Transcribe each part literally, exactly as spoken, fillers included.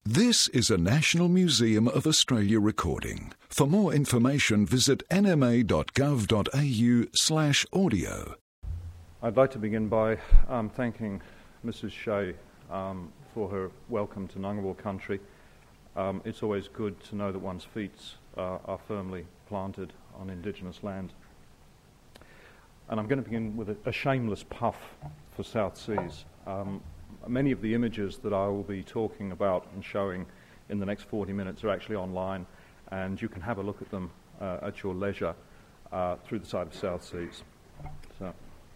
This is a National Museum of Australia recording. For more information, visit nma.gov.au slash audio. I'd like to begin by um, thanking Missus Shea um, for her welcome to Ngunnawal country. Um, it's always good to know that one's feet uh, are firmly planted on Indigenous land. And I'm going to begin with a, a shameless puff for South Seas. Um, Many of the images that I will be talking about and showing in the next forty minutes are actually online, and you can have a look at them uh, at your leisure uh, through the site of South Seas. So,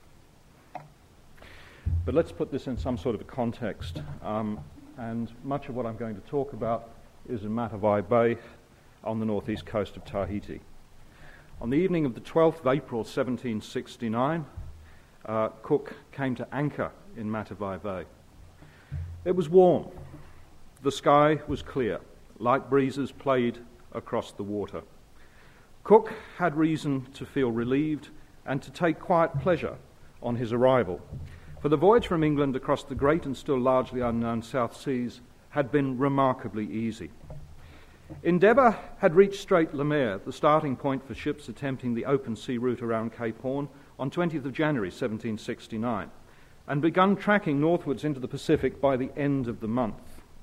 but let's put this in some sort of a context, um, and much of what I'm going to talk about is in Matavai Bay on the northeast coast of Tahiti. On the evening of the twelfth of April seventeen sixty-nine, uh, Cook came to anchor in Matavai Bay. It was warm. The sky was clear. Light breezes played across the water. Cook had reason to feel relieved and to take quiet pleasure on his arrival, for the voyage from England across the great and still largely unknown South Seas had been remarkably easy. Endeavour had reached Strait Le Maire, the starting point for ships attempting the open sea route around Cape Horn, on twentieth of January seventeen sixty-nine. And begun tracking northwards into the Pacific by the end of the month.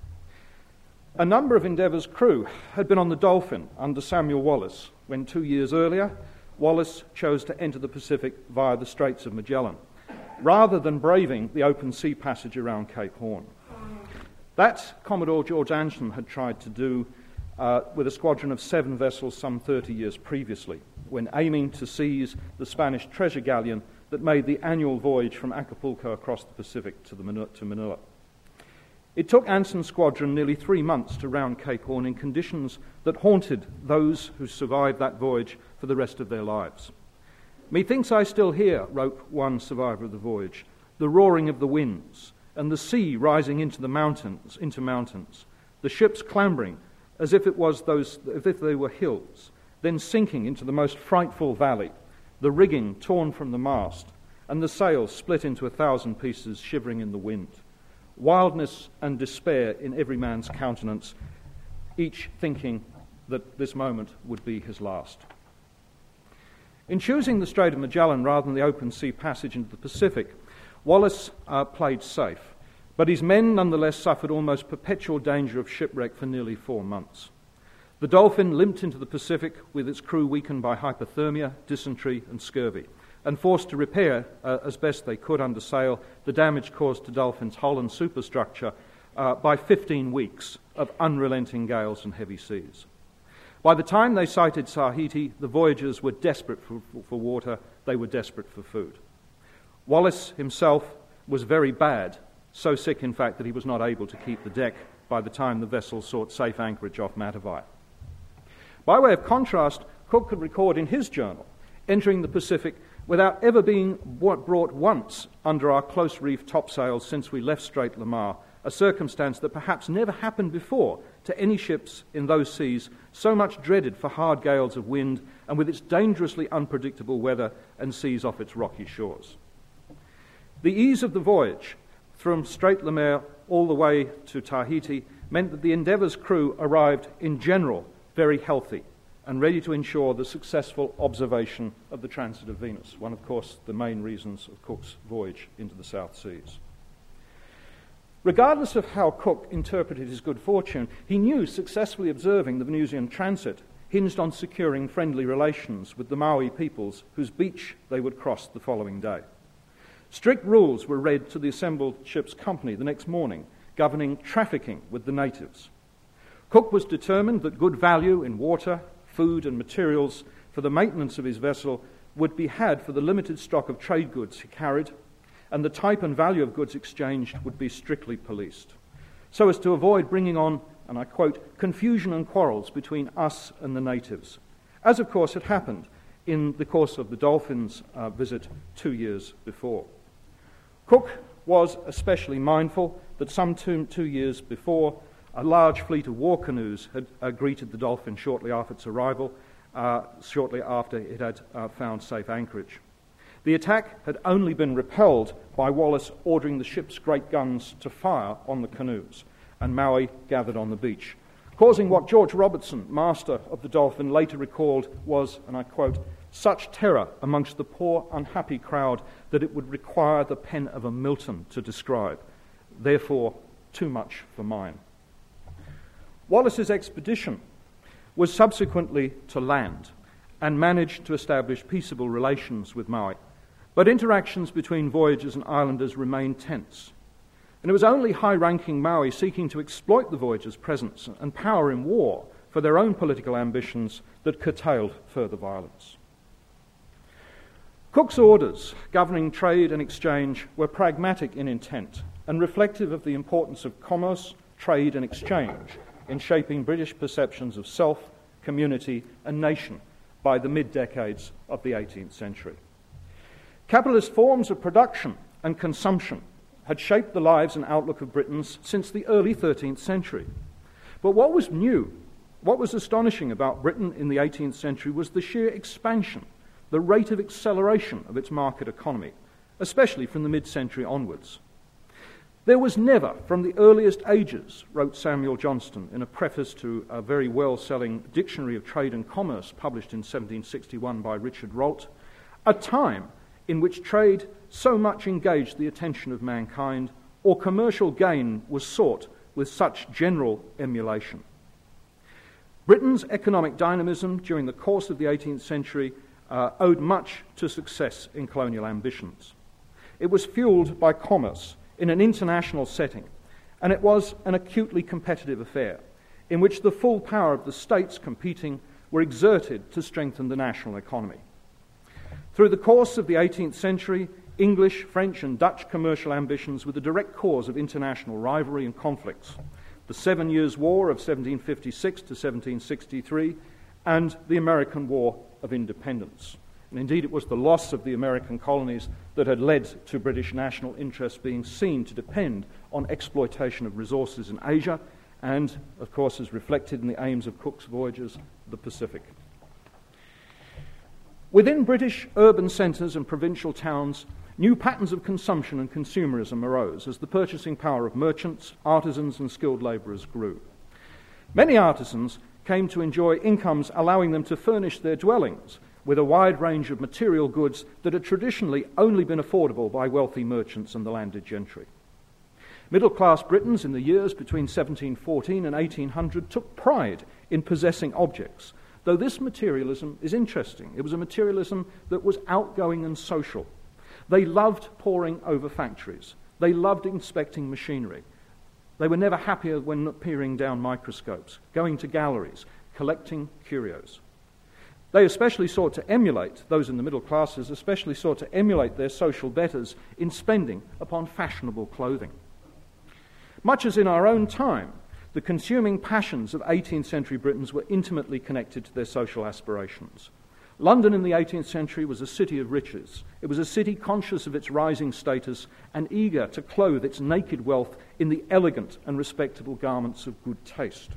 A number of Endeavour's crew had been on the Dolphin under Samuel Wallis, when two years earlier, Wallis chose to enter the Pacific via the Straits of Magellan, rather than braving the open sea passage around Cape Horn. That Commodore George Anson had tried to do uh, with a squadron of seven vessels some thirty years previously, when aiming to seize the Spanish treasure galleon that made the annual voyage from Acapulco across the Pacific to, the Manila, to Manila. It took Anson's squadron nearly three months to round Cape Horn in conditions that haunted those who survived that voyage for the rest of their lives. "Methinks I still hear," wrote one survivor of the voyage, "the roaring of the winds, and the sea rising into the mountains, into mountains, the ships clambering as if it was those, as if they were hills, then sinking into the most frightful valley, the rigging torn from the mast, and the sails split into a thousand pieces, shivering in the wind. Wildness and despair in every man's countenance, each thinking that this moment would be his last." In choosing the Strait of Magellan rather than the open sea passage into the Pacific, Wallis uh, played safe, but his men nonetheless suffered almost perpetual danger of shipwreck for nearly four months. The Dolphin limped into the Pacific with its crew weakened by hypothermia, dysentery and scurvy, and forced to repair, uh, as best they could under sail, the damage caused to Dolphin's hull and superstructure uh, by fifteen weeks of unrelenting gales and heavy seas. By the time they sighted Tahiti, the voyagers were desperate for, for water, they were desperate for food. Wallis himself was very bad, so sick in fact that he was not able to keep the deck by the time the vessel sought safe anchorage off Matavai. By way of contrast, Cook could record in his journal, entering the Pacific without ever being brought once under our close-reefed topsails since we left Strait Le Maire, a circumstance that perhaps never happened before to any ships in those seas so much dreaded for hard gales of wind and with its dangerously unpredictable weather and seas off its rocky shores. The ease of the voyage from Strait Le Maire all the way to Tahiti meant that the Endeavour's crew arrived in general very healthy and ready to ensure the successful observation of the transit of Venus, one, of course, the main reasons of Cook's voyage into the South Seas. Regardless of how Cook interpreted his good fortune, he knew successfully observing the Venusian transit hinged on securing friendly relations with the Maui peoples whose beach they would cross the following day. Strict rules were read to the assembled ship's company the next morning, governing trafficking with the natives. Cook was determined that good value in water, food and materials for the maintenance of his vessel would be had for the limited stock of trade goods he carried, and the type and value of goods exchanged would be strictly policed, so as to avoid bringing on, and I quote, "confusion and quarrels between us and the natives," as of course had happened in the course of the Dolphin's uh, visit two years before. Cook was especially mindful that some two, two years before, a large fleet of war canoes had uh, greeted the Dolphin shortly after its arrival, uh, shortly after it had uh, found safe anchorage. The attack had only been repelled by Wallis ordering the ship's great guns to fire on the canoes, and Maui gathered on the beach, causing what George Robertson, master of the Dolphin, later recalled was, and I quote, "such terror amongst the poor, unhappy crowd that it would require the pen of a Milton to describe. Therefore, too much for mine." Wallace's expedition was subsequently to land and managed to establish peaceable relations with Maui, but interactions between voyagers and islanders remained tense. And it was only high-ranking Maui seeking to exploit the voyagers' presence and power in war for their own political ambitions that curtailed further violence. Cook's orders governing trade and exchange were pragmatic in intent and reflective of the importance of commerce, trade and exchange in shaping British perceptions of self, community and nation by the mid-decades of the eighteenth century. Capitalist forms of production and consumption had shaped the lives and outlook of Britons since the early thirteenth century. But what was new, what was astonishing about Britain in the eighteenth century was the sheer expansion, the rate of acceleration of its market economy, especially from the mid-century onwards. There was never, from the earliest ages, wrote Samuel Johnston in a preface to a very well-selling Dictionary of Trade and Commerce published in seventeen sixty-one by Richard Rolt, a time in which trade so much engaged the attention of mankind, or commercial gain was sought with such general emulation. Britain's economic dynamism during the course of the eighteenth century uh, owed much to success in colonial ambitions. It was fueled by commerce in an international setting, and it was an acutely competitive affair in which the full power of the states competing were exerted to strengthen the national economy. Through the course of the eighteenth century, English, French and Dutch commercial ambitions were the direct cause of international rivalry and conflicts. The Seven Years' War of seventeen fifty-six to seventeen sixty-three and the American War of Independence. And indeed it was the loss of the American colonies that had led to British national interest being seen to depend on exploitation of resources in Asia and, of course, as reflected in the aims of Cook's voyages, the Pacific. Within British urban centres and provincial towns, new patterns of consumption and consumerism arose as the purchasing power of merchants, artisans and skilled labourers grew. Many artisans came to enjoy incomes allowing them to furnish their dwellings with a wide range of material goods that had traditionally only been affordable by wealthy merchants and the landed gentry. Middle-class Britons in the years between seventeen fourteen and eighteen hundred took pride in possessing objects, though this materialism is interesting. It was a materialism that was outgoing and social. They loved poring over factories. They loved inspecting machinery. They were never happier when peering down microscopes, going to galleries, collecting curios. They especially sought to emulate, those in the middle classes especially sought to emulate their social betters in spending upon fashionable clothing. Much as in our own time, the consuming passions of eighteenth century Britons were intimately connected to their social aspirations. London in the eighteenth century was a city of riches. It was a city conscious of its rising status and eager to clothe its naked wealth in the elegant and respectable garments of good taste.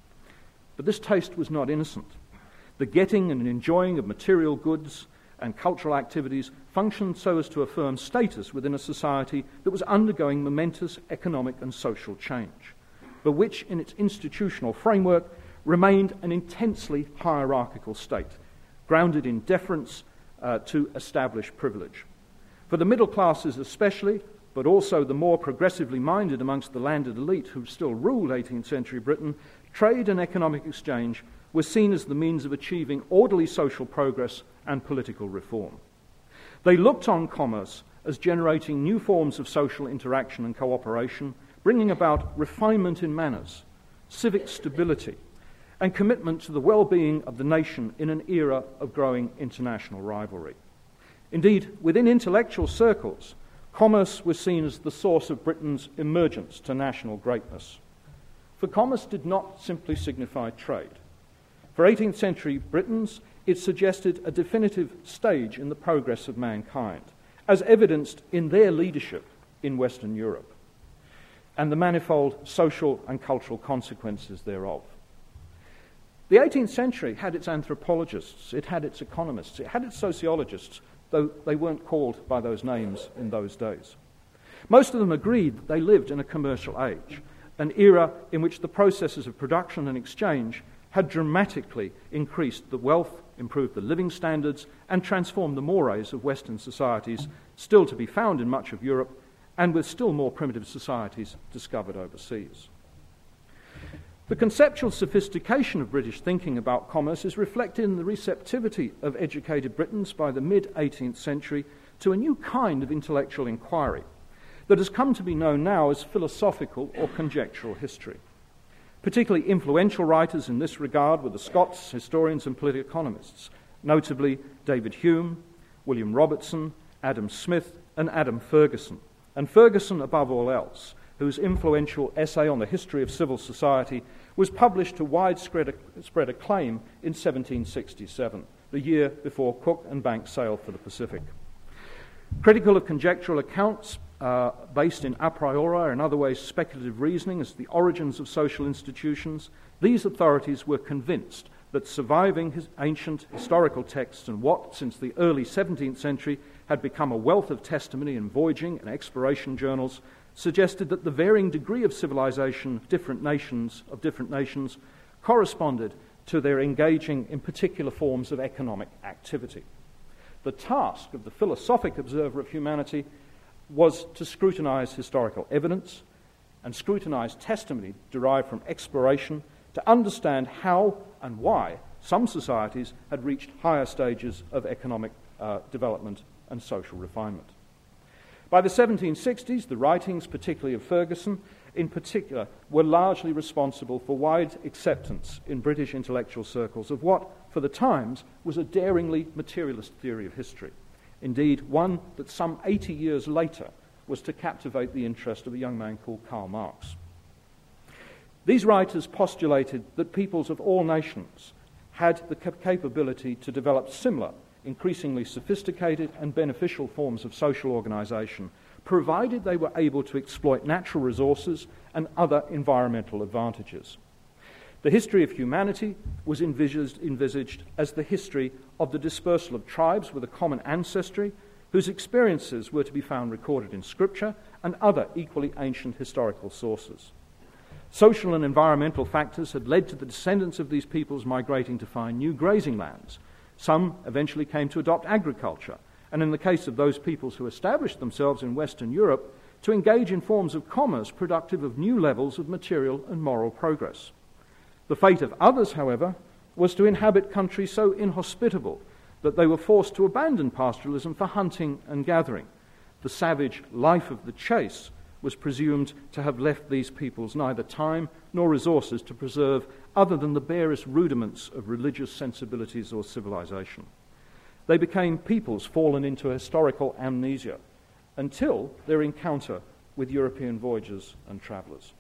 But this taste was not innocent. The getting and enjoying of material goods and cultural activities functioned so as to affirm status within a society that was undergoing momentous economic and social change, but which in its institutional framework remained an intensely hierarchical state, grounded in deference uh, to established privilege. For the middle classes especially, but also the more progressively minded amongst the landed elite who still ruled eighteenth century Britain, trade and economic exchange were seen as the means of achieving orderly social progress and political reform. They looked on commerce as generating new forms of social interaction and cooperation, bringing about refinement in manners, civic stability, and commitment to the well-being of the nation in an era of growing international rivalry. Indeed, within intellectual circles, commerce was seen as the source of Britain's emergence to national greatness. For commerce did not simply signify trade. For eighteenth century Britons, it suggested a definitive stage in the progress of mankind, as evidenced in their leadership in Western Europe, and the manifold social and cultural consequences thereof. The eighteenth century had its anthropologists, it had its economists, it had its sociologists, though they weren't called by those names in those days. Most of them agreed that they lived in a commercial age, an era in which the processes of production and exchange had dramatically increased the wealth, improved the living standards, and transformed the mores of Western societies, still to be found in much of Europe, and with still more primitive societies discovered overseas. The conceptual sophistication of British thinking about commerce is reflected in the receptivity of educated Britons by the mid-eighteenth century to a new kind of intellectual inquiry that has come to be known now as philosophical or conjectural history. Particularly influential writers in this regard were the Scots, historians and political economists, notably David Hume, William Robertson, Adam Smith and Adam Ferguson. And Ferguson, above all else, whose influential essay on the history of civil society was published to widespread spread acclaim in seventeen sixty-seven, the year before Cook and Banks sailed for the Pacific. Critical of conjectural accounts uh, based in a priori and other ways speculative reasoning as the origins of social institutions, these authorities were convinced that surviving his ancient historical texts and what, since the early seventeenth century, had become a wealth of testimony in voyaging and exploration journals, suggested that the varying degree of civilization of different nations, of different nations corresponded to their engaging in particular forms of economic activity. The task of the philosophic observer of humanity was to scrutinize historical evidence and scrutinize testimony derived from exploration to understand how and why some societies had reached higher stages of economic uh, development and social refinement. By the seventeen sixties, the writings, particularly of Ferguson, in particular, were largely responsible for wide acceptance in British intellectual circles of what, for the times, was a daringly materialist theory of history. Indeed, one that some eighty years later was to captivate the interest of a young man called Karl Marx. These writers postulated that peoples of all nations had the cap- capability to develop similar, increasingly sophisticated and beneficial forms of social organisation, provided they were able to exploit natural resources and other environmental advantages. The history of humanity was envisaged, envisaged as the history of the dispersal of tribes with a common ancestry, whose experiences were to be found recorded in Scripture and other equally ancient historical sources. Social and environmental factors had led to the descendants of these peoples migrating to find new grazing lands. Some eventually came to adopt agriculture, and in the case of those peoples who established themselves in Western Europe, to engage in forms of commerce productive of new levels of material and moral progress. The fate of others, however, was to inhabit countries so inhospitable that they were forced to abandon pastoralism for hunting and gathering. The savage life of the chase was presumed to have left these peoples neither time nor resources to preserve other than the barest rudiments of religious sensibilities or civilization. They became peoples fallen into historical amnesia until their encounter with European voyagers and travellers.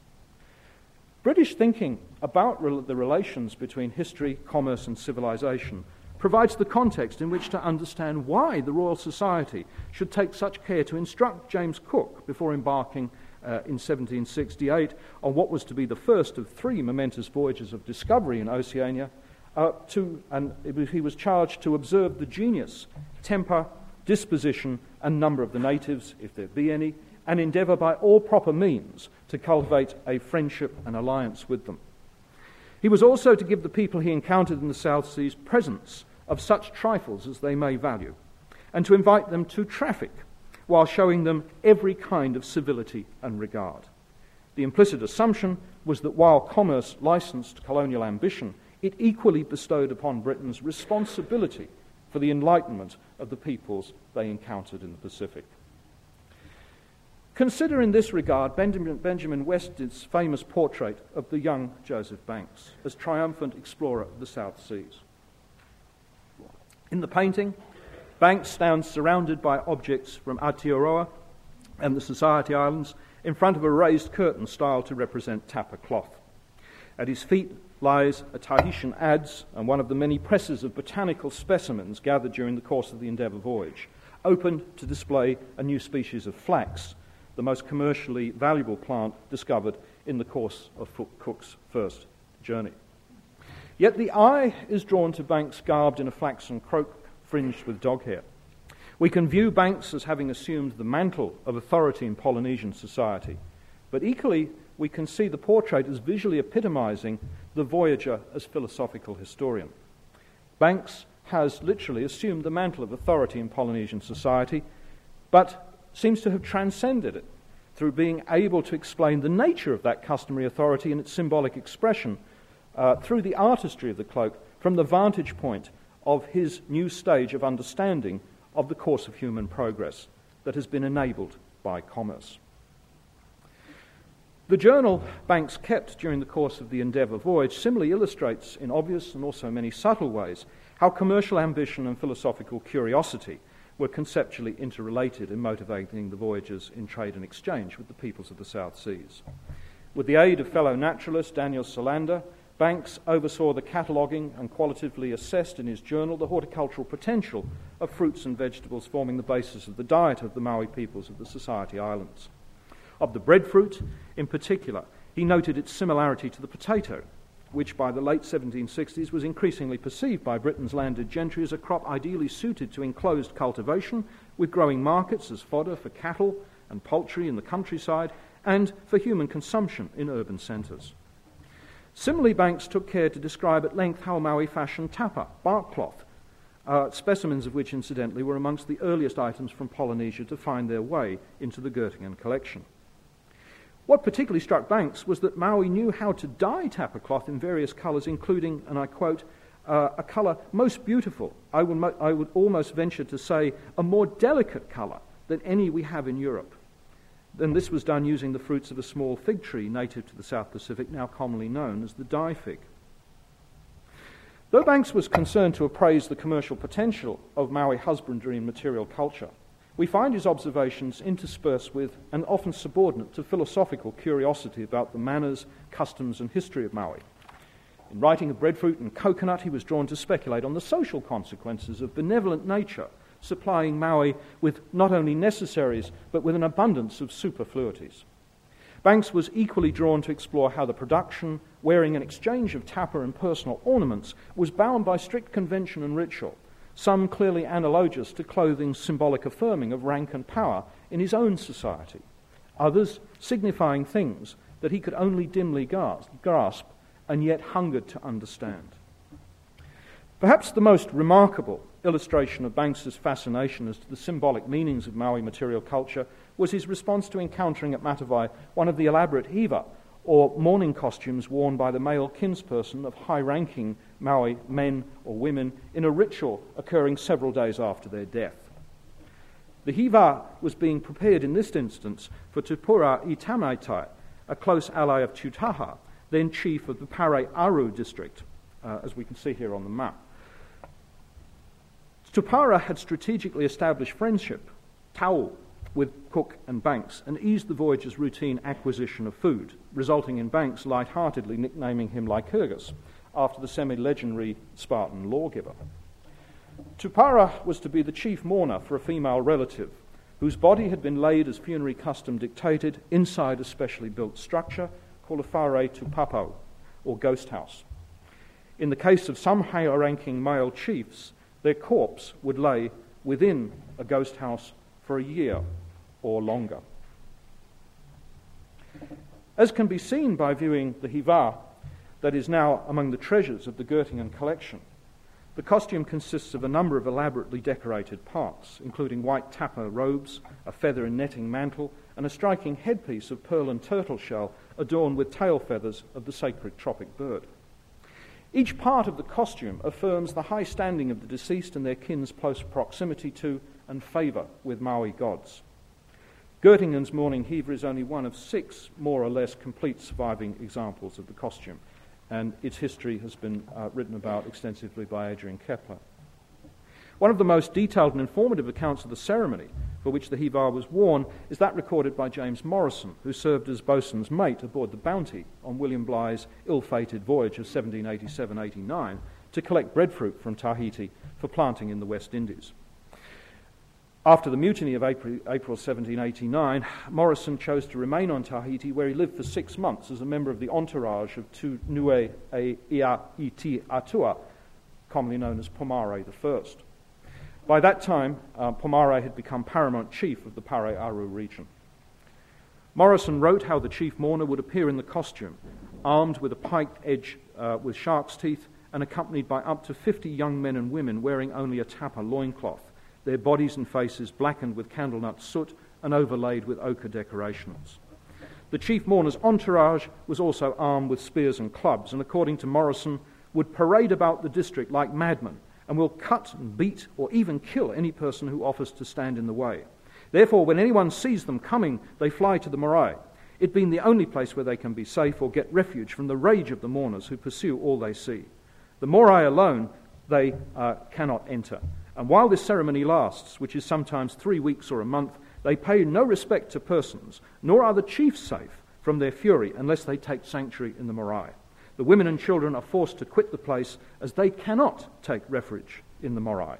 British thinking about re- the relations between history, commerce and civilization provides the context in which to understand why the Royal Society should take such care to instruct James Cook before embarking uh, in seventeen sixty-eight on what was to be the first of three momentous voyages of discovery in Oceania, uh, to, and he was charged to observe the genius, temper, disposition and number of the natives, if there be any, and endeavour by all proper means to cultivate a friendship and alliance with them. He was also to give the people he encountered in the South Seas presents of such trifles as they may value, and to invite them to traffic while showing them every kind of civility and regard. The implicit assumption was that while commerce licensed colonial ambition, it equally bestowed upon Britons responsibility for the enlightenment of the peoples they encountered in the Pacific. Consider in this regard Benjamin, Benjamin West's famous portrait of the young Joseph Banks as triumphant explorer of the South Seas. In the painting, Banks stands surrounded by objects from Aotearoa and the Society Islands in front of a raised curtain styled to represent tapa cloth. At his feet lies a Tahitian adze and one of the many presses of botanical specimens gathered during the course of the Endeavour voyage, opened to display a new species of flax, the most commercially valuable plant discovered in the course of Cook's first journey. Yet the eye is drawn to Banks garbed in a flaxen cloak fringed with dog hair. We can view Banks as having assumed the mantle of authority in Polynesian society, but equally we can see the portrait as visually epitomizing the voyager as philosophical historian. Banks has literally assumed the mantle of authority in Polynesian society, but seems to have transcended it through being able to explain the nature of that customary authority and its symbolic expression uh, through the artistry of the cloak from the vantage point of his new stage of understanding of the course of human progress that has been enabled by commerce. The journal Banks kept during the course of the Endeavour voyage similarly illustrates in obvious and also many subtle ways how commercial ambition and philosophical curiosity were conceptually interrelated in motivating the voyagers in trade and exchange with the peoples of the South Seas. With the aid of fellow naturalist Daniel Solander, Banks oversaw the cataloguing and qualitatively assessed in his journal the horticultural potential of fruits and vegetables forming the basis of the diet of the Maori peoples of the Society Islands. Of the breadfruit, in particular, he noted its similarity to the potato, which by the late seventeen sixties was increasingly perceived by Britain's landed gentry as a crop ideally suited to enclosed cultivation, with growing markets as fodder for cattle and poultry in the countryside, and for human consumption in urban centres. Similarly, Banks took care to describe at length how Maui fashioned tapa, bark cloth, uh, specimens of which, incidentally, were amongst the earliest items from Polynesia to find their way into the Göttingen collection. What particularly struck Banks was that Maui knew how to dye tapa cloth in various colours, including, and I quote, uh, a colour most beautiful, I would, mo- I would almost venture to say, a more delicate colour than any we have in Europe. And this was done using the fruits of a small fig tree native to the South Pacific, now commonly known as the dye fig. Though Banks was concerned to appraise the commercial potential of Maui husbandry and material culture, we find his observations interspersed with and often subordinate to philosophical curiosity about the manners, customs, and history of Maui. In writing of breadfruit and coconut, he was drawn to speculate on the social consequences of benevolent nature supplying Maui with not only necessaries, but with an abundance of superfluities. Banks was equally drawn to explore how the production, wearing, and exchange of tapa and personal ornaments was bound by strict convention and ritual, some clearly analogous to clothing's symbolic affirming of rank and power in his own society, others signifying things that he could only dimly grasp and yet hungered to understand. Perhaps the most remarkable illustration of Banks's fascination as to the symbolic meanings of Maui material culture was his response to encountering at Matavai one of the elaborate hiva, or mourning costumes worn by the male kinsperson of high-ranking Maui men or women in a ritual occurring several days after their death. The hiva was being prepared in this instance for Tupura i Tamaitai, a close ally of Tutaha, then chief of the Pare Aru district, uh, as we can see here on the map. Tupara had strategically established friendship, tau, with Cook and Banks, and eased the voyage's routine acquisition of food, resulting in Banks light-heartedly nicknaming him Lycurgus, after the semi-legendary Spartan lawgiver. Tupara was to be the chief mourner for a female relative, whose body had been laid as funerary custom dictated inside a specially built structure called a whare tupapau, or ghost house. In the case of some higher-ranking male chiefs, their corpse would lay within a ghost house for a year or longer. As can be seen by viewing the hiva that is now among the treasures of the Göttingen collection, the costume consists of a number of elaborately decorated parts, including white tapa robes, a feather and netting mantle, and a striking headpiece of pearl and turtle shell adorned with tail feathers of the sacred tropic bird. Each part of the costume affirms the high standing of the deceased and their kin's close proximity to and favour with Maui gods. Göttingen's mourning hiva is only one of six more or less complete surviving examples of the costume, and its history has been uh, written about extensively by Adrian Kepler. One of the most detailed and informative accounts of the ceremony for which the hiva was worn is that recorded by James Morrison, who served as boatswain's mate aboard the Bounty on William Bligh's ill-fated voyage of seventeen eighty-seven eighty-nine to collect breadfruit from Tahiti for planting in the West Indies. After the mutiny of April, April seventeen eighty-nine, Morrison chose to remain on Tahiti, where he lived for six months as a member of the entourage of Tu Nue e Ia Iti Atua, commonly known as Pomare the First. By that time, uh, Pomare had become paramount chief of the Pare Aru region. Morrison wrote how the chief mourner would appear in the costume, armed with a piked edge uh, with shark's teeth and accompanied by up to fifty young men and women wearing only a tapa loincloth, their bodies and faces blackened with candlenut soot and overlaid with ochre decorations. The chief mourner's entourage was also armed with spears and clubs, and according to Morrison, would parade about the district like madmen and will cut and beat or even kill any person who offers to stand in the way. Therefore, when anyone sees them coming, they fly to the marae, it being the only place where they can be safe or get refuge from the rage of the mourners who pursue all they see. The marae alone they uh, cannot enter. And while this ceremony lasts, which is sometimes three weeks or a month, they pay no respect to persons, nor are the chiefs safe from their fury unless they take sanctuary in the marae. The women and children are forced to quit the place as they cannot take refuge in the marae.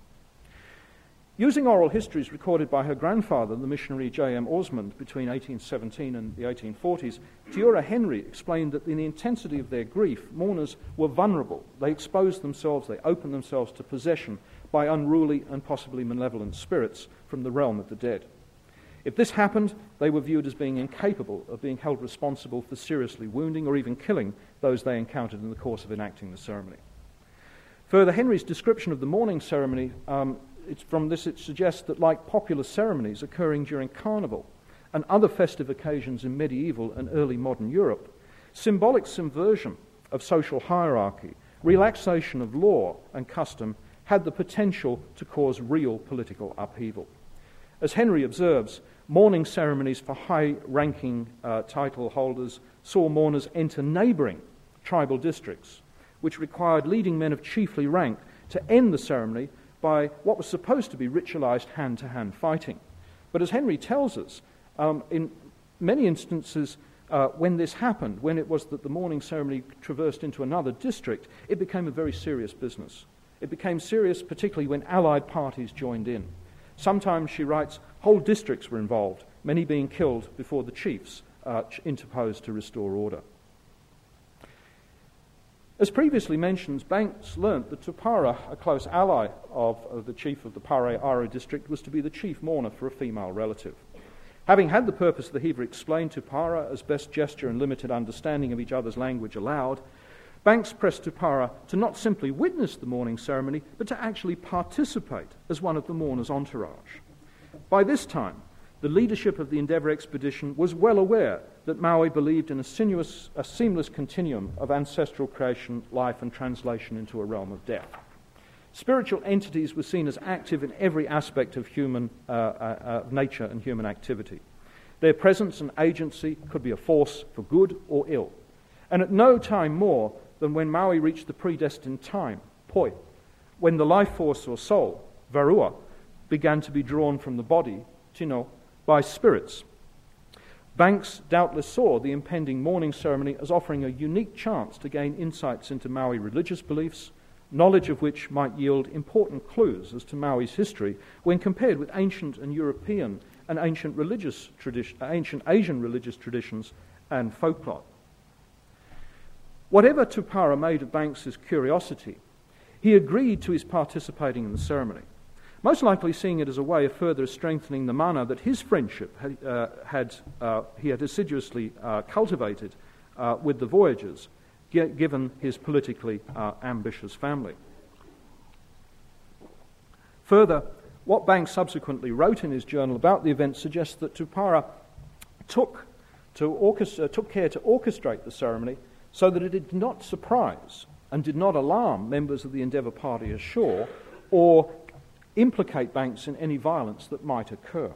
Using oral histories recorded by her grandfather, the missionary J M Osmond, between eighteen seventeen and the eighteen forties, Tiura Henry explained that in the intensity of their grief, mourners were vulnerable. They exposed themselves, they opened themselves to possession by unruly and possibly malevolent spirits from the realm of the dead. If this happened, they were viewed as being incapable of being held responsible for seriously wounding or even killing those they encountered in the course of enacting the ceremony. Further, Henry's description of the mourning ceremony um, It's from this it suggests that, like popular ceremonies occurring during Carnival and other festive occasions in medieval and early modern Europe, symbolic subversion of social hierarchy, relaxation of law and custom had the potential to cause real political upheaval. As Henry observes, mourning ceremonies for high-ranking uh, title holders saw mourners enter neighbouring tribal districts, which required leading men of chiefly rank to end the ceremony by what was supposed to be ritualized hand-to-hand fighting. But as Henry tells us, um, in many instances uh, when this happened, when it was that the mourning ceremony traversed into another district, it became a very serious business. It became serious particularly when allied parties joined in. Sometimes, she writes, whole districts were involved, many being killed before the chiefs uh, interposed to restore order. As previously mentioned, Banks learnt that Tupara, a close ally of, of the chief of the Pare Aro district, was to be the chief mourner for a female relative. Having had the purpose of the Hever explained to Tupara as best gesture and limited understanding of each other's language allowed, Banks pressed Tupara to not simply witness the mourning ceremony, but to actually participate as one of the mourner's entourage. By this time, the leadership of the Endeavour expedition was well aware that Maui believed in a, sinuous, a seamless continuum of ancestral creation, life, and translation into a realm of death. Spiritual entities were seen as active in every aspect of human uh, uh, uh, nature and human activity. Their presence and agency could be a force for good or ill. And at no time more than when Maui reached the predestined time, poi, when the life force or soul, varua, began to be drawn from the body, tino, by spirits. Banks doubtless saw the impending mourning ceremony as offering a unique chance to gain insights into Maui religious beliefs, knowledge of which might yield important clues as to Maui's history when compared with ancient and European and ancient religious tradi- ancient Asian religious traditions and folklore. Whatever Tupara made of Banks's curiosity, he agreed to his participating in the ceremony, most likely seeing it as a way of further strengthening the mana that his friendship had, uh, had uh, he had assiduously uh, cultivated uh, with the voyagers, g- given his politically uh, ambitious family. Further, what Banks subsequently wrote in his journal about the event suggests that Tupara took, to orchestra- took care to orchestrate the ceremony so that it did not surprise and did not alarm members of the Endeavour party ashore or implicate Banks in any violence that might occur.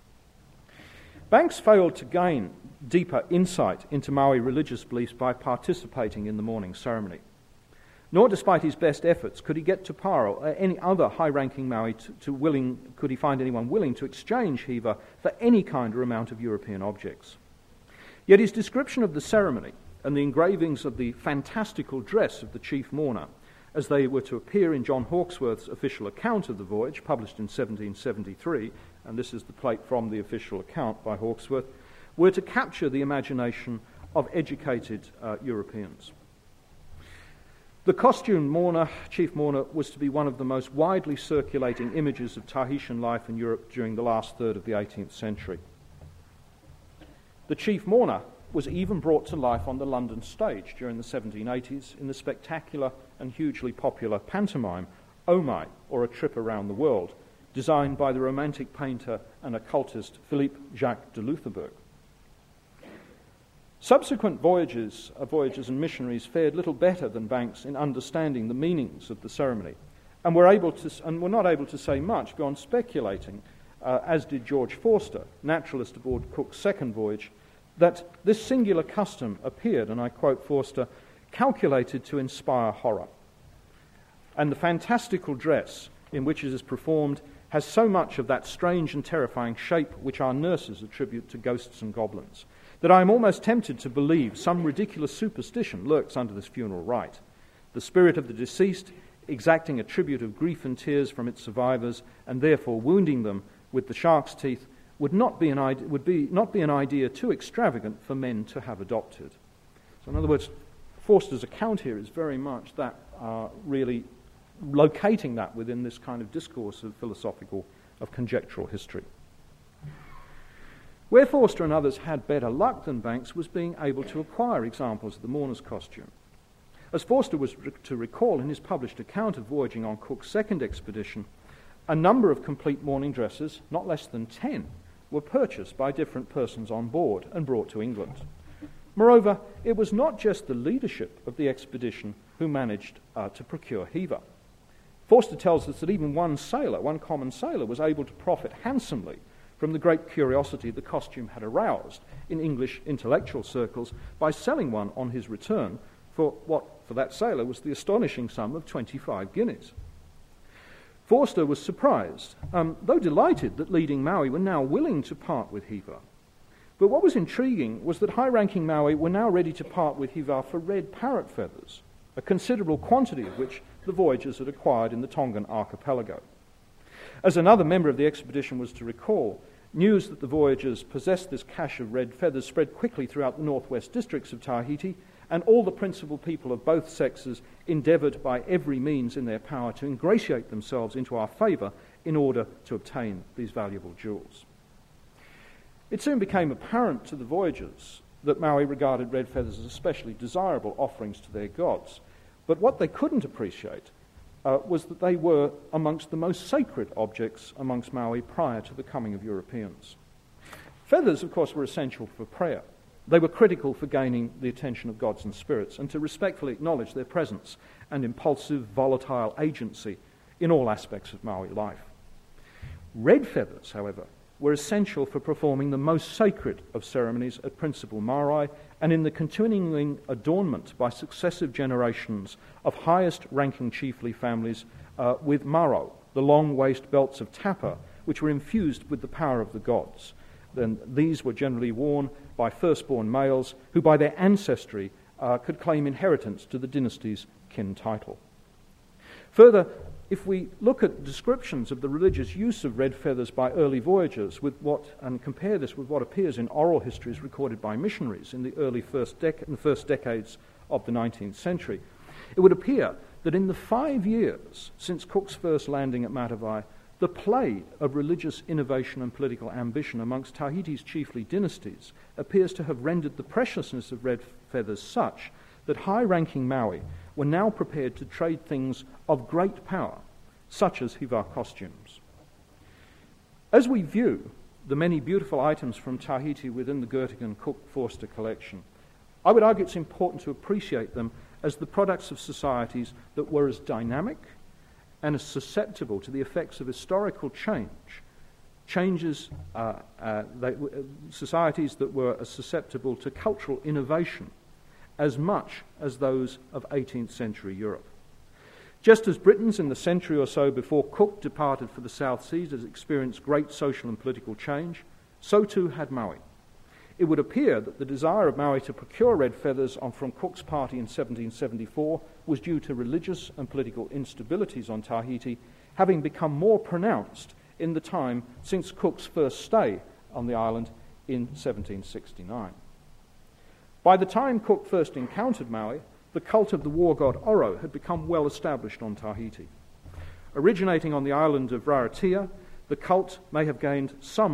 Banks failed to gain deeper insight into Maui religious beliefs by participating in the mourning ceremony. Nor, despite his best efforts, could he get Tupara or any other high-ranking Maui to, to willing, could he find anyone willing to exchange Hever for any kind or amount of European objects. Yet his description of the ceremony and the engravings of the fantastical dress of the chief mourner, as they were to appear in John Hawkesworth's official account of the voyage, published in seventeen seventy-three, and this is the plate from the official account by Hawkesworth, were to capture the imagination of educated uh, Europeans. The costumed mourner, chief mourner, was to be one of the most widely circulating images of Tahitian life in Europe during the last third of the eighteenth century. The chief mourner was even brought to life on the London stage during the seventeen eighties in the spectacular and hugely popular pantomime Oh My, or A Trip Around the World, designed by the romantic painter and occultist Philippe Jacques de Loutherbourg. Subsequent voyages, uh, voyagers and missionaries fared little better than Banks in understanding the meanings of the ceremony, and were able to, and were not able to say much beyond speculating, uh, as did George Forster, naturalist aboard Cook's second voyage, that this singular custom appeared, and I quote Forster, calculated to inspire horror. And the fantastical dress in which it is performed has so much of that strange and terrifying shape which our nurses attribute to ghosts and goblins, that I am almost tempted to believe some ridiculous superstition lurks under this funeral rite. The spirit of the deceased exacting a tribute of grief and tears from its survivors, and therefore wounding them with the shark's teeth, would not be an idea, would be not be an idea too extravagant for men to have adopted. So, in other words, Forster's account here is very much that, uh, really locating that within this kind of discourse of philosophical, of conjectural history. Where Forster and others had better luck than Banks was being able to acquire examples of the mourner's costume. As Forster was re- to recall in his published account of voyaging on Cook's second expedition, a number of complete mourning dresses, not less than ten, were purchased by different persons on board and brought to England. Moreover, it was not just the leadership of the expedition who managed uh, to procure Hever. Forster tells us that even one sailor, one common sailor, was able to profit handsomely from the great curiosity the costume had aroused in English intellectual circles by selling one on his return for what, for that sailor, was the astonishing sum of twenty-five guineas. Forster was surprised, um, though delighted, that leading Maori were now willing to part with Hever. But what was intriguing was that high-ranking Maori were now ready to part with Hever for red parrot feathers, a considerable quantity of which the voyagers had acquired in the Tongan archipelago. As another member of the expedition was to recall, news that the voyagers possessed this cache of red feathers spread quickly throughout the northwest districts of Tahiti, and all the principal people of both sexes endeavoured by every means in their power to ingratiate themselves into our favour in order to obtain these valuable jewels. It soon became apparent to the voyagers that Maui regarded red feathers as especially desirable offerings to their gods, but what they couldn't appreciate uh, was that they were amongst the most sacred objects amongst Maui prior to the coming of Europeans. Feathers, of course, were essential for prayer. They were critical for gaining the attention of gods and spirits and to respectfully acknowledge their presence and impulsive, volatile agency in all aspects of Maori life. Red feathers, however, were essential for performing the most sacred of ceremonies at principal marae and in the continuing adornment by successive generations of highest-ranking chiefly families uh, with maro, the long waist belts of tapa, which were infused with the power of the gods. Then these were generally worn by firstborn males who by their ancestry uh, could claim inheritance to the dynasty's kin title. Further, if we look at descriptions of the religious use of red feathers by early voyagers with what, and compare this with what appears in oral histories recorded by missionaries in the early first, dec- in the first decades of the nineteenth century, it would appear that in the five years since Cook's first landing at Matavai, the play of religious innovation and political ambition amongst Tahiti's chiefly dynasties appears to have rendered the preciousness of red feathers such that high-ranking Maui were now prepared to trade things of great power, such as Hever costumes. As we view the many beautiful items from Tahiti within the Gertigan Cook Forster collection, I would argue it's important to appreciate them as the products of societies that were as dynamic and as susceptible to the effects of historical change, changes, uh, uh, they, uh, societies that were as susceptible to cultural innovation as much as those of eighteenth century Europe. Just as Britons in the century or so before Cook departed for the South Seas had experienced great social and political change, so too had Maui. It would appear that the desire of Maui to procure red feathers on, from Cook's party in seventeen seventy-four was due to religious and political instabilities on Tahiti, having become more pronounced in the time since Cook's first stay on the island in seventeen sixty-nine. By the time Cook first encountered Maui, the cult of the war god Oro had become well established on Tahiti. Originating on the island of Raratia, the cult may have gained some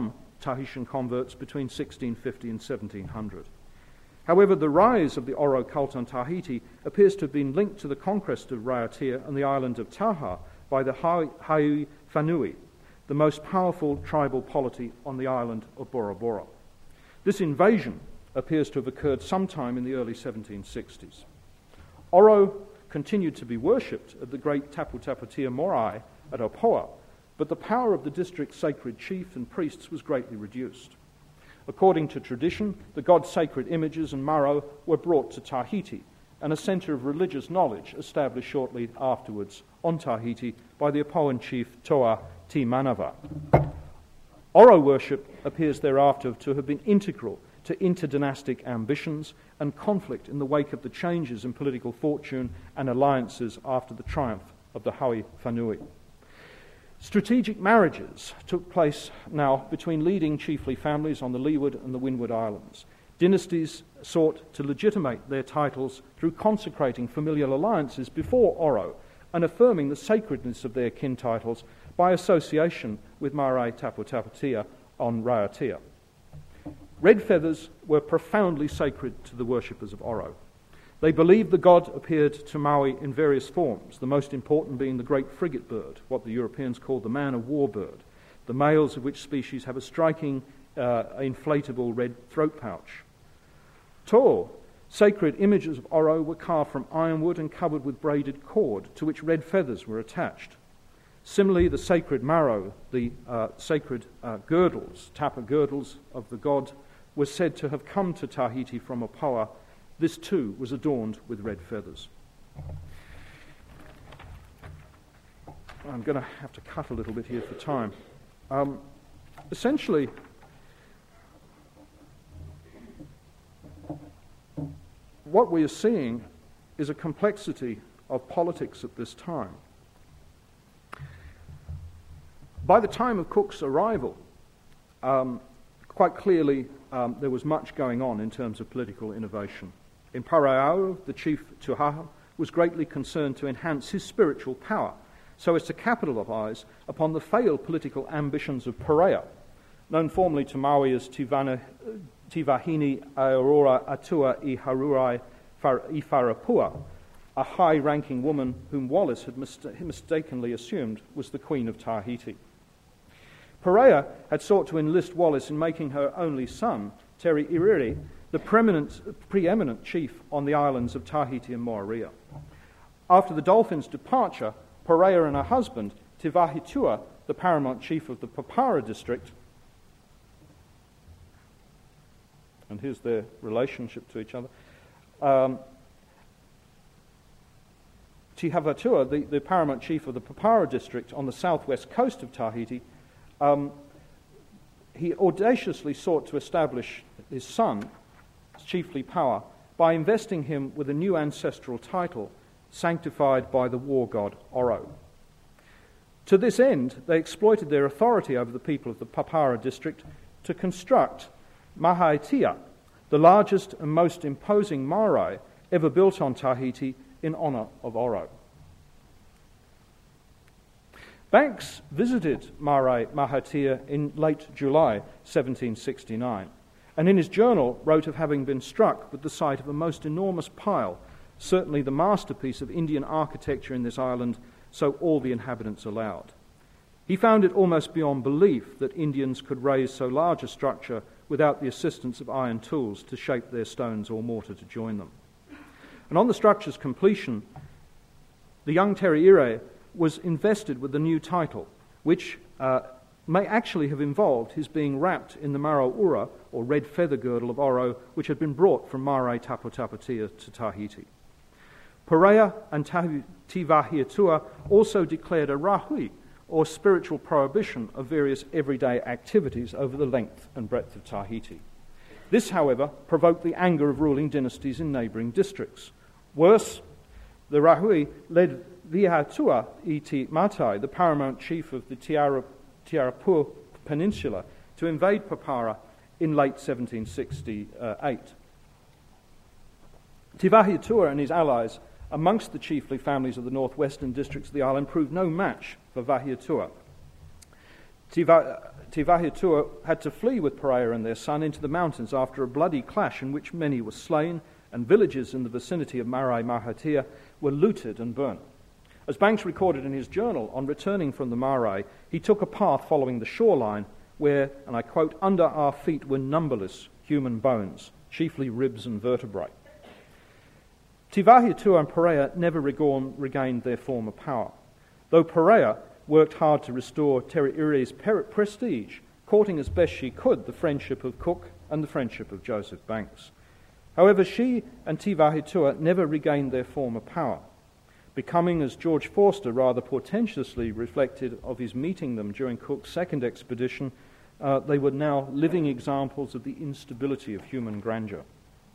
Tahitian converts between sixteen fifty and seventeen hundred. However, the rise of the Oro cult on Tahiti appears to have been linked to the conquest of Raiatea and the island of Taha by the Haui Whanui, the most powerful tribal polity on the island of Bora Bora. This invasion appears to have occurred sometime in the early seventeen sixties. Oro continued to be worshipped at the great Tapu Tapatia Morai at Opoa, but the power of the district's sacred chief and priests was greatly reduced. According to tradition, the god's sacred images and maro were brought to Tahiti, and a centre of religious knowledge established shortly afterwards on Tahiti by the Apoan chief Toa Te Manava. Oro worship appears thereafter to have been integral to interdynastic ambitions and conflict in the wake of the changes in political fortune and alliances after the triumph of the Haui Whanui. Strategic marriages took place now between leading chiefly families on the Leeward and the Windward Islands. Dynasties sought to legitimate their titles through consecrating familial alliances before Oro and affirming the sacredness of their kin titles by association with Marae Tapu Tapatia on Raiatea. Red feathers were profoundly sacred to the worshippers of Oro. They believed the god appeared to Maui in various forms, the most important being the great frigate bird, what the Europeans called the man-of-war bird, the males of which species have a striking uh, inflatable red throat pouch. Tor, sacred images of Oro were carved from ironwood and covered with braided cord to which red feathers were attached. Similarly, the sacred maro, the uh, sacred uh, girdles, tapa girdles of the god, was said to have come to Tahiti from Opoa. This too was adorned with red feathers. I'm going to have to cut a little bit here for time. Um, essentially, what we are seeing is a complexity of politics at this time. By the time of Cook's arrival, um, quite clearly um, there was much going on in terms of political innovation. In Paraiauru, the chief Tuhaha was greatly concerned to enhance his spiritual power so as to capitalise upon the failed political ambitions of Pareja, known formerly to Maui as Tivana, Tivahini Aurora Atua I Harurai I Wharapua, a high-ranking woman whom Wallace had mista- mistakenly assumed was the Queen of Tahiti. Pareja had sought to enlist Wallace in making her only son, Teri Iriri, the preeminent, preeminent chief on the islands of Tahiti and Moarea. After the Dolphin's departure, Pareja and her husband, Tivahitua, the paramount chief of the Papara district, and here's their relationship to each other, um, Tivahitua, the, the paramount chief of the Papara district on the southwest coast of Tahiti, um, he audaciously sought to establish his son, chiefly power, by investing him with a new ancestral title sanctified by the war god Oro. To this end, they exploited their authority over the people of the Papara district to construct Mahaitia, the largest and most imposing marae ever built on Tahiti in honour of Oro. Banks visited Marae Mahaitia in late July seventeen sixty-nine, and in his journal wrote of having been struck with the sight of a most enormous pile, certainly the masterpiece of Indian architecture in this island, so all the inhabitants allowed. He found it almost beyond belief that Indians could raise so large a structure without the assistance of iron tools to shape their stones or mortar to join them. And on the structure's completion, the young Teri Ire was invested with a new title, which uh, may actually have involved his being wrapped in the maro ura, or red feather girdle of Oro, which had been brought from Marae Tapu Tapatia to Tahiti. Pareja and Tivahitua also declared a rahui, or spiritual prohibition of various everyday activities over the length and breadth of Tahiti. This, however, provoked the anger of ruling dynasties in neighbouring districts. Worse, the rahui led Vihatua Iti Matai, the paramount chief of the Tiara, Tiarapua Peninsula, to invade Papara in late seventeen sixty-eight. Tivahitua and his allies, amongst the chiefly families of the northwestern districts of the island, proved no match for Vahiatua. Tiva, Tivahitua had to flee with Pereira and their son into the mountains after a bloody clash in which many were slain, and villages in the vicinity of Marae Mahatia were looted and burnt. As Banks recorded in his journal, on returning from the Marae, he took a path following the shoreline where, and I quote, "under our feet were numberless human bones, chiefly ribs and vertebrae." Tivahitua and Pereira never regained their former power, though Pereira worked hard to restore Te Iri's prestige, courting as best she could the friendship of Cook and the friendship of Joseph Banks. However, she and Tivahitua never regained their former power, becoming, as George Forster rather portentously reflected of his meeting them during Cook's second expedition, uh, they were now living examples of the instability of human grandeur.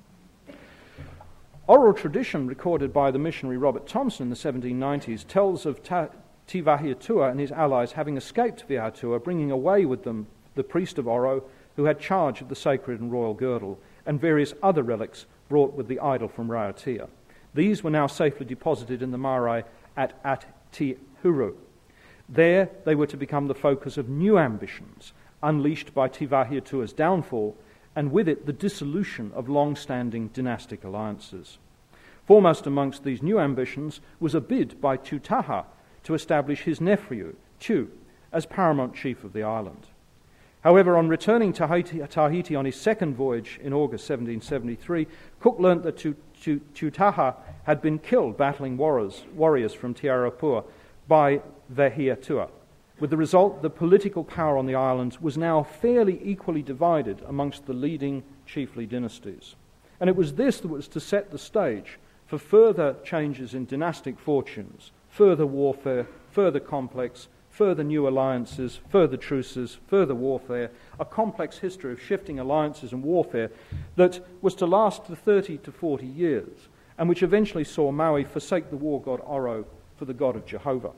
Oral tradition recorded by the missionary Robert Thompson in the seventeen nineties tells of Ta- Tivahitua and his allies having escaped Vihatua, bringing away with them the priest of Oro, who had charge of the sacred and royal girdle, and various other relics brought with the idol from Raiatea. These were now safely deposited in the marae at Atihuru. There they were to become the focus of new ambitions, unleashed by Tivahiatua's downfall, and with it the dissolution of long-standing dynastic alliances. Foremost amongst these new ambitions was a bid by Tutaha to establish his nephew, Tu, as paramount chief of the island. However, on returning to Tahiti, Tahiti on his second voyage in August seventeen seventy-three, Cook learnt that Tutaha had been killed battling warriors, warriors from Te Arapua by Vihatua, with the result that political power on the islands was now fairly equally divided amongst the leading chiefly dynasties. And it was this that was to set the stage for further changes in dynastic fortunes, further warfare, further complex, further new alliances, further truces, further warfare, a complex history of shifting alliances and warfare that was to last for thirty to forty years, and which eventually saw Maui forsake the war god Oro for the god of Jehovah.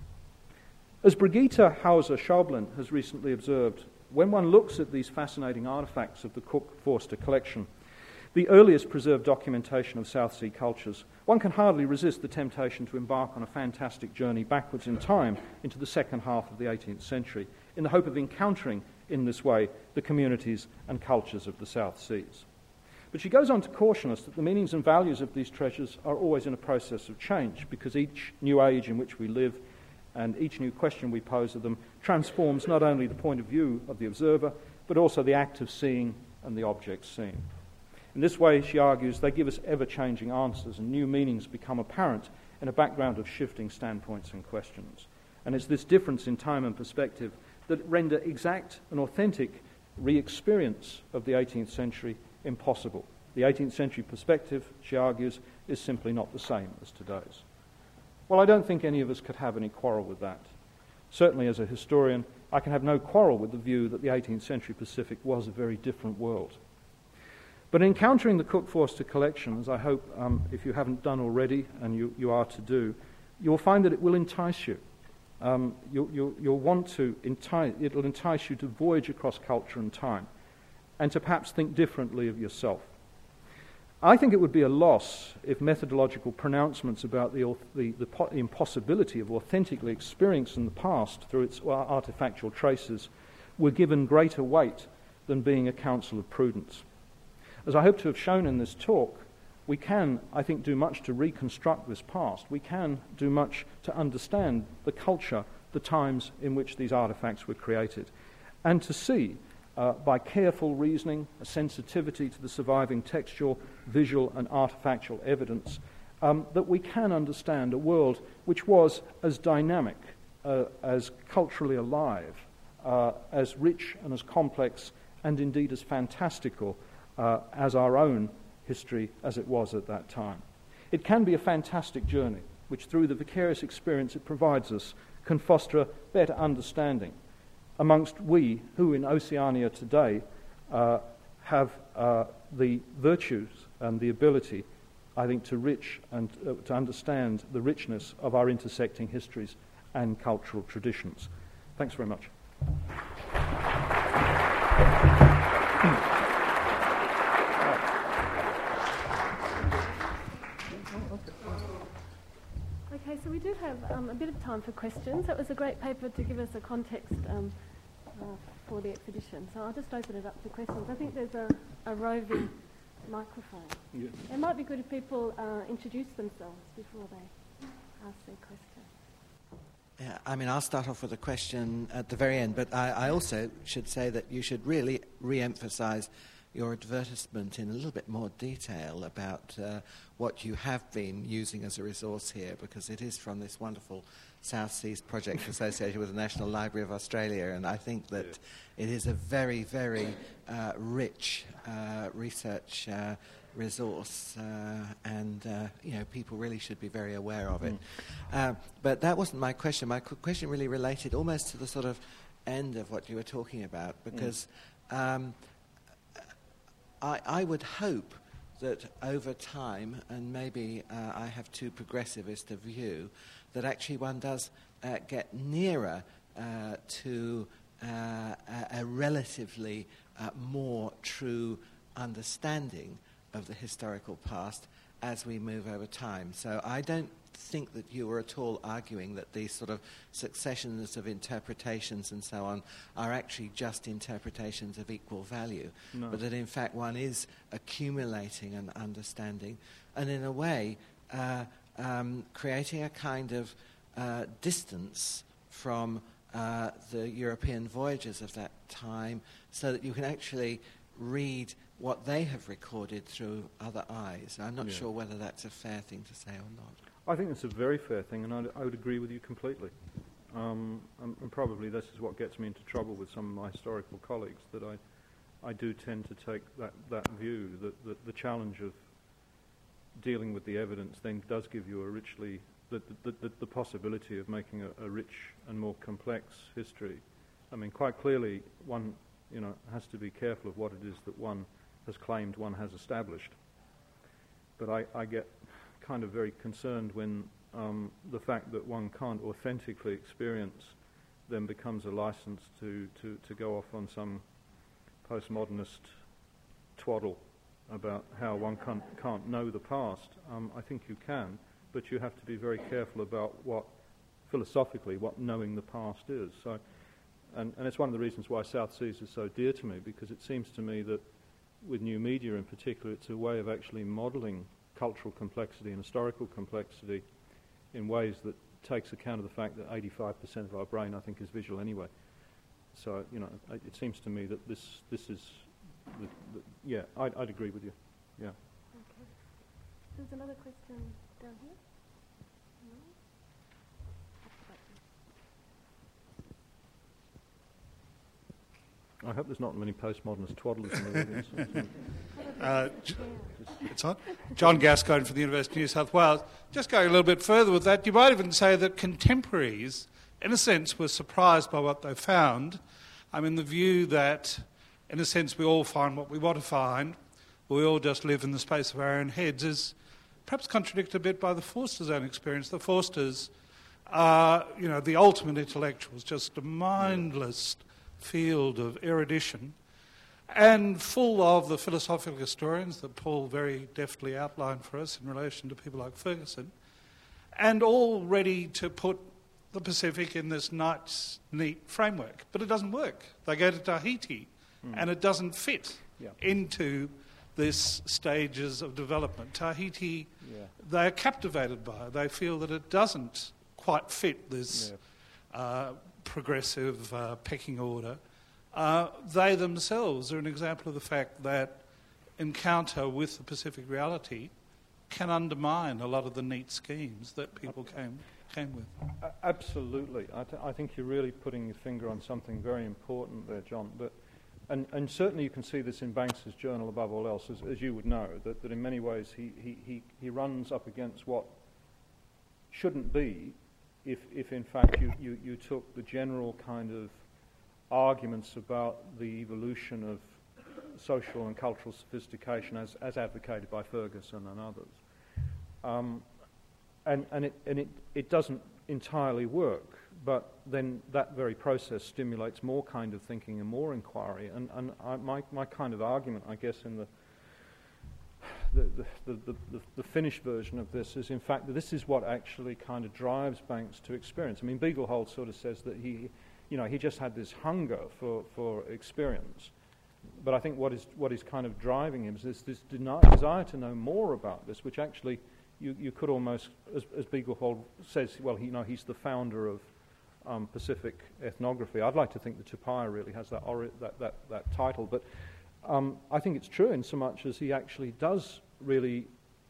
As Brigitte Hauser-Schaublin has recently observed, when one looks at these fascinating artefacts of the Cook-Forster collection, the earliest preserved documentation of South Sea cultures, one can hardly resist the temptation to embark on a fantastic journey backwards in time into the second half of the eighteenth century, in the hope of encountering, in this way, the communities and cultures of the South Seas. But she goes on to caution us that the meanings and values of these treasures are always in a process of change, because each new age in which we live and each new question we pose of them transforms not only the point of view of the observer, but also the act of seeing and the object seen. In this way, she argues, they give us ever-changing answers, and new meanings become apparent in a background of shifting standpoints and questions. And it's this difference in time and perspective that render exact and authentic re-experience of the eighteenth century impossible. The eighteenth century perspective, she argues, is simply not the same as today's. Well, I don't think any of us could have any quarrel with that. Certainly as a historian, I can have no quarrel with the view that the eighteenth century Pacific was a very different world. But encountering the Cook-Forster collection, as I hope, um, if you haven't done already, and you, you are to do, you'll find that it will entice you. Um, you, you you'll want to entice, it'll entice you to voyage across culture and time, and to perhaps think differently of yourself. I think it would be a loss if methodological pronouncements about the, the, the po- impossibility of authentically experiencing the past through its artifactual traces were given greater weight than being a counsel of prudence. As I hope to have shown in this talk, we can, I think, do much to reconstruct this past. We can do much to understand the culture, the times in which these artifacts were created, and to see, uh, by careful reasoning, a sensitivity to the surviving textual, visual, and artifactual evidence, um, that we can understand a world which was as dynamic, uh, as culturally alive, uh, as rich and as complex, and indeed as fantastical Uh, as our own history as it was at that time. It can be a fantastic journey, which through the vicarious experience it provides us can foster a better understanding amongst we who in Oceania today uh, have uh, the virtues and the ability, I think, to rich and uh, to understand the richness of our intersecting histories and cultural traditions. Thanks very much. Okay, so we do have um, a bit of time for questions. That was a great paper to give us a context um, uh, for the exhibition. So I'll just open it up to questions. I think there's a, a roving microphone. Yeah. It might be good if people uh, introduce themselves before they ask their question. Yeah, I mean, I'll start off with a question at the very end, but I, I also should say that you should really re-emphasise your advertisement in a little bit more detail about uh, what you have been using as a resource here, because it is from this wonderful South Seas project associated with the National Library of Australia, and I think that yeah. it is a very, very uh, rich uh, research uh, resource, uh, and uh, you know, people really should be very aware of it. Mm. Uh, but that wasn't my question. My qu- question really related almost to the sort of end of what you were talking about, because mm. um, I, I would hope that over time, and maybe uh, I have too progressivist a view, that actually one does uh, get nearer uh, to uh, a, a relatively uh, more true understanding of the historical past as we move over time. So I don't think that you were at all arguing that these sort of successions of interpretations and so on are actually just interpretations of equal value, no. but that in fact one is accumulating an understanding and in a way uh, um, creating a kind of uh, distance from uh, the European voyagers of that time, so that you can actually read what they have recorded through other eyes. I'm not yeah. sure whether that's a fair thing to say or not. I think it's a very fair thing, and I'd, I would agree with you completely. Um, and, and probably this is what gets me into trouble with some of my historical colleagues, that I, I do tend to take that, that view, that, that the challenge of dealing with the evidence then does give you a richly, the, the, the, the possibility of making a, a rich and more complex history. I mean, quite clearly, one you know, has to be careful of what it is that one has claimed one has established. But I, I get kind of very concerned when um, the fact that one can't authentically experience then becomes a license to, to, to go off on some postmodernist twaddle about how one can't, can't know the past. Um, I think you can, but you have to be very careful about what, philosophically, what knowing the past is. So, and, and it's one of the reasons why South Seas is so dear to me, because it seems to me that with new media in particular, it's a way of actually modelling cultural complexity and historical complexity in ways that takes account of the fact that eighty-five percent of our brain, I think, is visual anyway. So, you know, it, it seems to me that this this is, the, the, yeah, I'd, I'd agree with you, yeah. Okay. There's another question down here. No? I hope there's not many postmodernist twaddlers in the audience. Uh, it's on. John Gascoigne from the University of New South Wales. Just going a little bit further with that, you might even say that contemporaries, in a sense, were surprised by what they found. I mean, the view that, in a sense, we all find what we want to find, we all just live in the space of our own heads, is perhaps contradicted a bit by the Forsters' own experience. The Forsters are, you know, the ultimate intellectuals, just a mindless field of erudition, and full of the philosophical historians that Paul very deftly outlined for us in relation to people like Ferguson, and all ready to put the Pacific in this nice, neat framework. But it doesn't work. They go to Tahiti, mm. and it doesn't fit yeah. into this stages of development. Tahiti, yeah. they are captivated by it. They feel that it doesn't quite fit this yeah. uh, progressive uh, pecking order. Uh, they themselves are an example of the fact that encounter with the Pacific reality can undermine a lot of the neat schemes that people came came with. Uh, absolutely. I, th- I think you're really putting your finger on something very important there, John. But and, and certainly you can see this in Banks's journal above all else, as, as you would know, that, that in many ways he, he, he, he runs up against what shouldn't be if, if in fact you, you, you took the general kind of arguments about the evolution of social and cultural sophistication as, as advocated by Ferguson and others. Um, and and, it, and it, it doesn't entirely work, but then that very process stimulates more kind of thinking and more inquiry. And, and I, my, my kind of argument, I guess, in the The, the, the, the, the finished version of this is, in fact, that this is what actually kind of drives Banks to experience. I mean, Beaglehold sort of says that he you know, he just had this hunger for, for experience. But I think what is what is kind of driving him is this, this deni- desire to know more about this, which actually you, you could almost, as, as Biegelfeld says, well, he, you know, he's the founder of um, Pacific ethnography. I'd like to think the Tupaia really has that ori- that, that, that title, but um, I think it's true in so much as he actually does really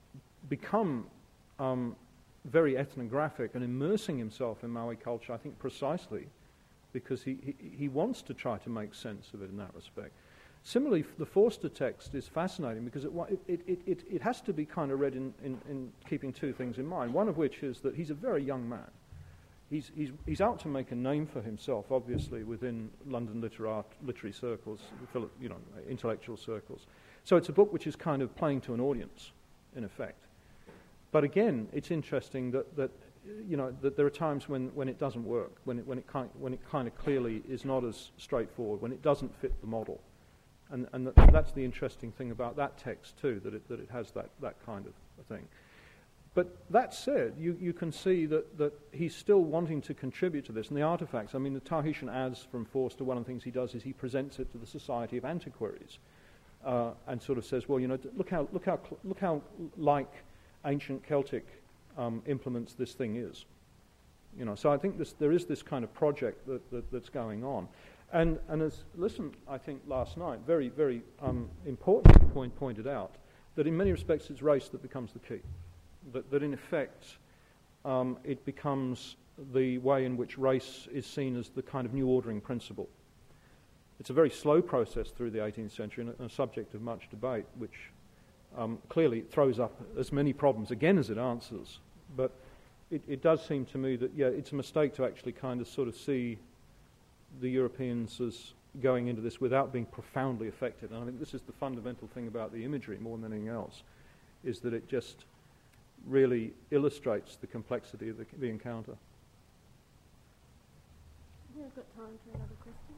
become um, very ethnographic and immersing himself in Maui culture, I think precisely because he, he, he wants to try to make sense of it in that respect. Similarly, the Forster text is fascinating because it, it, it, it, it has to be kind of read in, in, in keeping two things in mind, one of which is that he's a very young man. He's, he's, he's out to make a name for himself, obviously, within London literary, literary circles, you know, intellectual circles. So it's a book which is kind of playing to an audience, in effect. But again, it's interesting that, that you know, that there are times when, when it doesn't work, when it, when, it kind, when it kind of clearly is not as straightforward, when it doesn't fit the model. And, and th- that's the interesting thing about that text too, that it, that it has that, that kind of thing. But that said, you, you can see that, that he's still wanting to contribute to this. And the artifacts, I mean, the Tahitian As from Forster, one of the things he does is he presents it to the Society of Antiquaries uh, and sort of says, well, you know, look how, look how, look how like ancient Celtic um, implements this thing is. You know, so I think this, there is this kind of project that, that, that's going on. And, and as Listen, I think, last night, very, very um, importantly point, pointed out, that in many respects it's race that becomes the key. That, that in effect, um, it becomes the way in which race is seen as the kind of new ordering principle. It's a very slow process through the eighteenth century and a, a subject of much debate, which um, clearly throws up as many problems again as it answers. But it, it does seem to me that, yeah, it's a mistake to actually kind of sort of see the Europeans as going into this without being profoundly affected. And I think this is the fundamental thing about the imagery more than anything else, is that it just really illustrates the complexity of the, the encounter. I think I've got time for another question.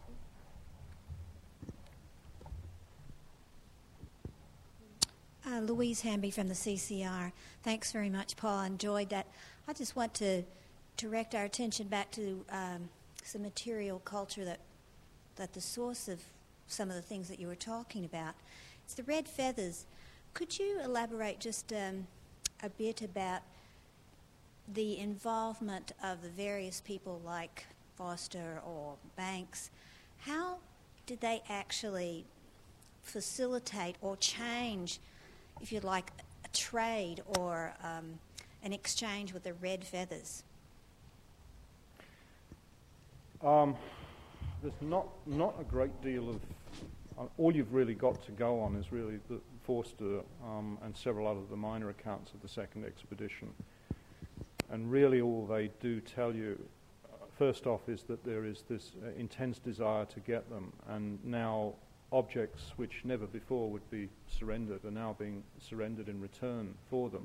Uh, Louise Hamby from the C C R. Thanks very much, Paul. I enjoyed that. I just want to direct our attention back to um, some material culture that that the source of some of the things that you were talking about. It's the red feathers. Could you elaborate just um, a bit about the involvement of the various people like Forster or Banks? How did they actually facilitate or change, if you like, a trade or um, an exchange with the red feathers? Um, there's not not a great deal of... Uh, all you've really got to go on is really the Forster um, and several other the minor accounts of the second expedition. And really all they do tell you, uh, first off, is that there is this uh, intense desire to get them, and now objects which never before would be surrendered are now being surrendered in return for them.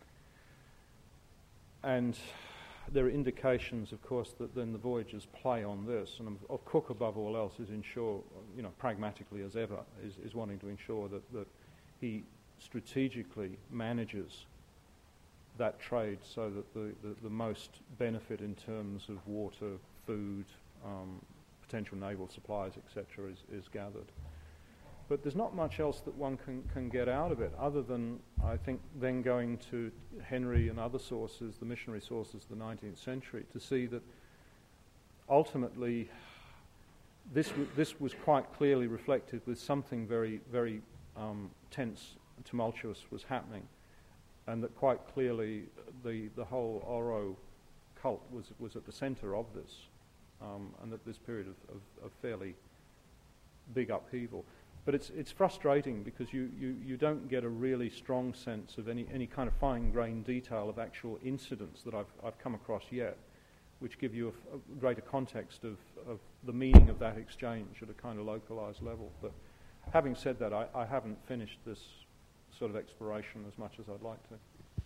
And there are indications, of course, that then the voyagers play on this, and of Cook above all else is ensure, you know, pragmatically as ever, is, is wanting to ensure that, that he strategically manages that trade so that the, the, the most benefit in terms of water, food, um, potential naval supplies, et cetera, is, is gathered. But there's not much else that one can, can get out of it other than, I think, then going to Henry and other sources, the missionary sources of the nineteenth century, to see that ultimately this, w- this was quite clearly reflected with something very, very um, tense and tumultuous was happening, and that quite clearly the, the whole Oro cult was, was at the centre of this, um, and that this period of, of, of fairly big upheaval. But it's it's frustrating because you, you, you don't get a really strong sense of any, any kind of fine-grained detail of actual incidents that I've I've come across yet, which give you a, f- a greater context of, of the meaning of that exchange at a kind of localised level. But having said that, I, I haven't finished this sort of exploration as much as I'd like to.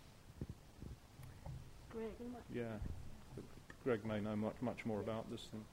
Greg, you might- Yeah, but Greg may know much much more about this than.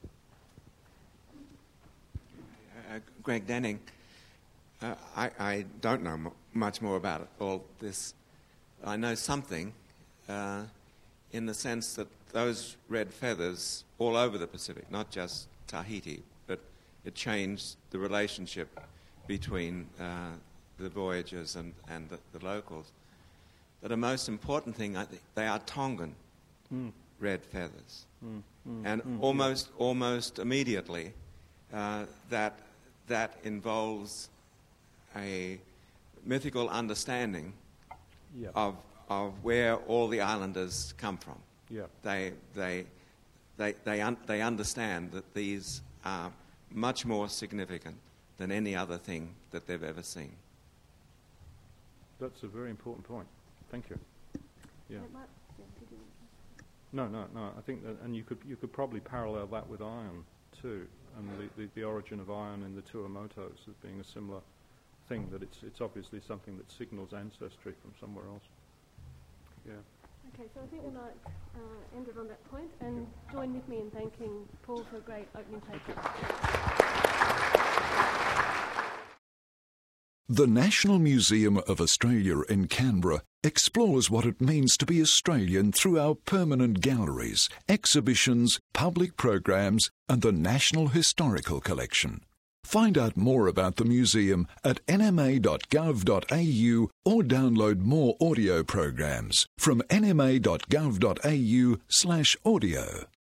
Uh, Greg Denning. Uh, I, I don't know m- much more about it, all this. I know something. Uh, in the sense that those red feathers all over the Pacific, not just Tahiti, but it changed the relationship between uh, the voyagers and, and the, the locals. But the most important thing, I think, they are Tongan mm. red feathers. Mm, mm, and mm, almost yeah. almost immediately, uh, that that involves a mythical understanding yeah. of of where all the islanders come from. Yeah. They they they they un- they understand that these are much more significant than any other thing that they've ever seen. That's a very important point. Thank you. Yeah. No, no, no. I think that, and you could you could probably parallel that with iron too, and the, the, the origin of iron in the Tuamotus as being a similar thing. That it's it's obviously something that signals ancestry from somewhere else. Yeah. Okay, so I think we might uh, end it on that point, and join with me in thanking Paul for a great opening paper. The National Museum of Australia in Canberra explores what it means to be Australian through our permanent galleries, exhibitions, public programs, and the National Historical Collection. Find out more about the museum at n m a dot gov dot a u or download more audio programs from n m a dot gov dot a u slash audio.